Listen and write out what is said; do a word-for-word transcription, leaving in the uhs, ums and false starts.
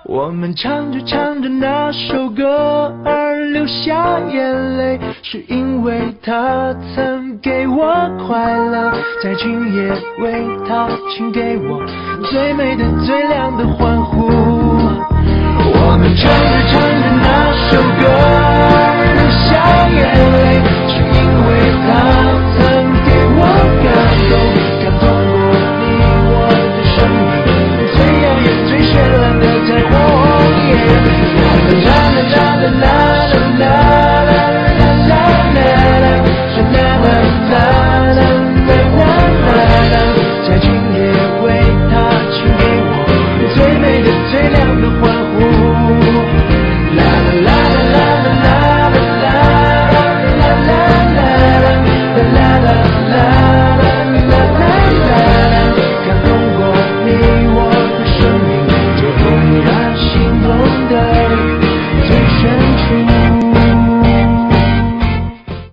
我们唱着唱着那首歌而流下眼泪，是因为他曾给我快乐，在今夜为他请给我最美的最亮的欢呼。